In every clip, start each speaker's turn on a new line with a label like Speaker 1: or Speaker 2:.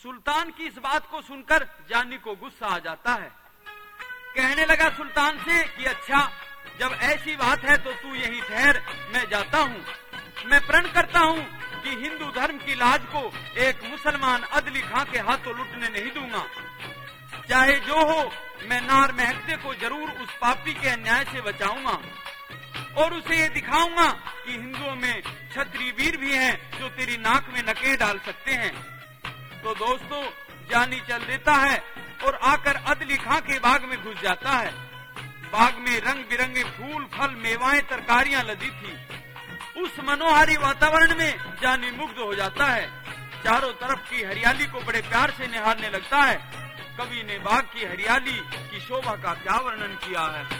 Speaker 1: सुल्तान की इस बात को सुनकर जानी को गुस्सा आ जाता है। कहने लगा सुल्तान से कि अच्छा, जब ऐसी बात है तो तू यहीं ठहर, मैं जाता हूँ। मैं प्रण करता हूँ कि हिंदू धर्म की लाज को एक मुसलमान अदली खां के हाथों लुटने नहीं दूंगा। चाहे जो हो, मैं नार महकते को जरूर उस पापी के अन्याय से बचाऊंगा और उसे ये दिखाऊंगा कि हिंदुओं में क्षत्रिय वीर भी हैं जो तेरी नाक में नकेल डाल सकते हैं। तो दोस्तों, जानी चल देता है और आकर अदली खां के बाग में घुस जाता है। बाग में रंग बिरंगे फूल, फल, मेवाएं, तरकारियां लदी थी। उस मनोहारी वातावरण में जानी मुग्ध हो जाता है। चारों तरफ की हरियाली को बड़े प्यार से निहारने लगता है। कवि ने बाग की हरियाली की शोभा का क्या वर्णन किया है।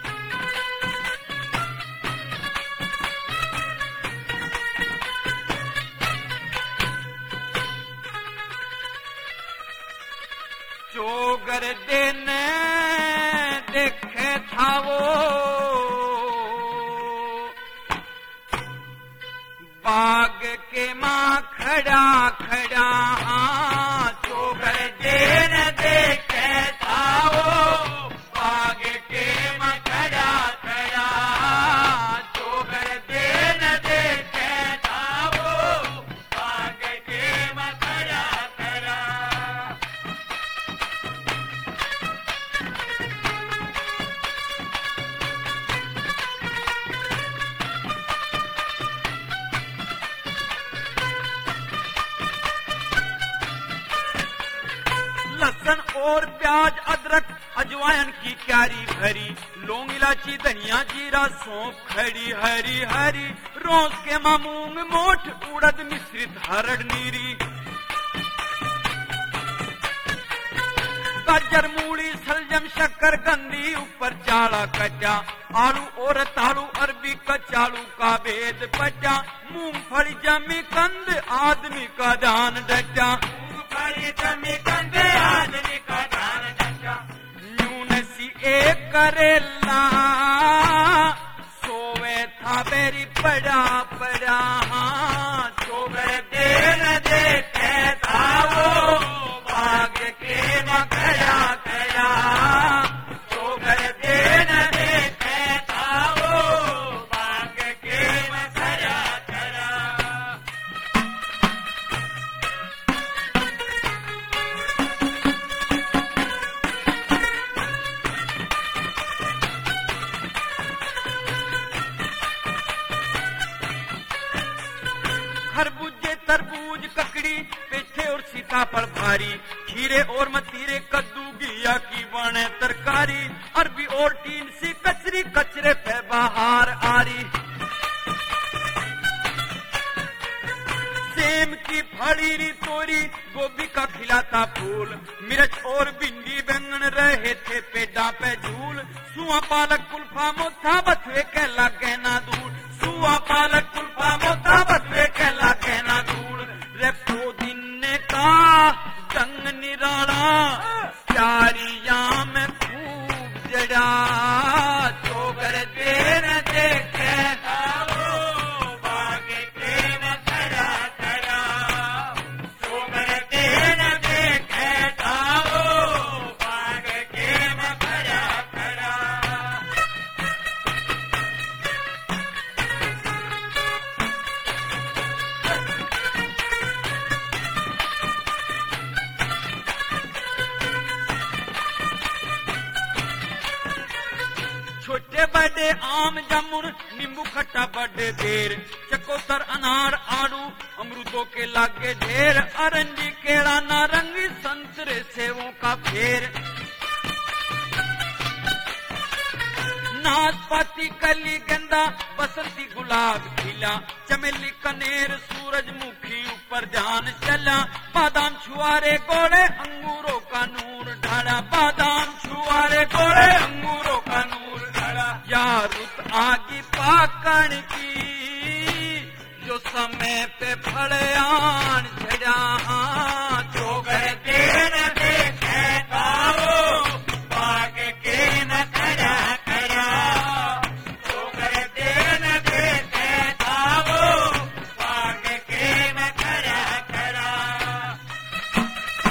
Speaker 1: चोगर देने देखे था वो बाग के माँ खड़ा खड़ा, चोगर देने देखे था वो बाग के माँ खड़ा खड़ा, चोगर देने देखे था वो बाग के माँ खड़ा खड़ा। लहसुन और प्याज, अदरक, अजवाइन की क्यारी भरी, लौंग, इलायची, धनिया, जीरा, सौंफ खड़ी हरी हरी, रोज के मूंग, मोठ, उड़द मिश्रित हरड़ नीरी, गाजर, मूली, सलजम, शक्कर कंदी, ऊपर चाड़ा कच्चा, आलू और तालू, अरबी कचालू का भेद बचा, मूंगफली, जमी कंद, आदमी का जान डचा, मूंगफली, जमी कंद, आदमी का जान डचा, न्यून सी एक करेला, सोवे था बेरी पड़ा पड़ा, सोवे देन देखे था वो बाग के मखड़ा खड़ा, सोवे देन देखे था वो बाग के मखड़ा खड़ा। खरबूजे, तरबूज, ककड़ी, पेठे और सीताफल भारी, खीरे और मतीरे, कद्दू, घिया की बने तरकारी, अरबी और टीन सी कचरी, कचरे पे बाहर आरी, सेम की फड़ी री तोरी, गोभी का खिलाता फूल, मिर्च और भिंडी, बैंगन रहे थे पेड़ा पे झूल, सुआ, पालक, कुल्फा, मोथा, बथुए के लागे ना दूर, सुआ, पालक, कुल्फा, मोथा, बथुए के लागे ना दूर, रेखो दिन का जंग निराला, प्यारिया में खूब जड़ा, चोगर देन देखे था वो बाग के मखड़ा खड़ा, चोगर देन देखे था वो बाग के मखड़ा खड़ा। छोटे बड़े आम, जामुन, नींबू खट्टा बड़े देर, चकोतर, अनार, आड़ू, अमरूदों के लागे ढेर, अरंडी, केला, नारंगी, संतरे, सेवों का फेर, नाशपाती, कली, गेंदा, बसंती, गुलाब खिला, चमेली, कनेर, सूरजमुखी, ऊपर ध्यान चला, बादाम, छुआरे, गोले, अंगूरों का नूर ढाला, बादाम, छुआरे, गोले, अंगूरों का नूर ढाला, या रुत आगी पाकण की, जो समय पे फड़े आन झड़ा, चोगर देन देखे था वो बाग के न खड़ा खड़ा, चोगर देन देखे था वो बाग के न खड़ा खड़ा।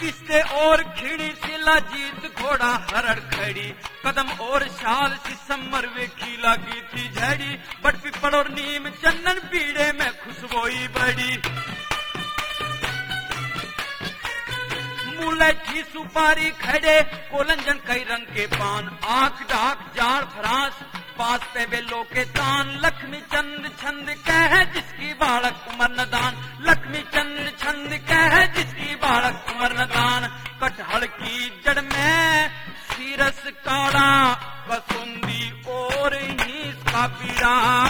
Speaker 1: पिछते और खिड़ी सिला जीत घोड़ा हरड़ खड़ी कदम और शाल सी समर वे खीला की थी झड़ी बट पिपड़ और नीम चंदन पीड़े में खुशबोई बड़ी मुलठी सुपारी खड़े कोलंजन कई रंग के पान आंख डाक जाड़ फ्रांस पास पे बेलो के तान लक्ष्मी चंद छंद कह जिसकी बालक उमर नदान लक्ष्मी चंद छंद कह जिसकी बालक उमर नदान कटहल की जड़ में सीरस काड़ा कसुंदी और ही इसका पीड़ा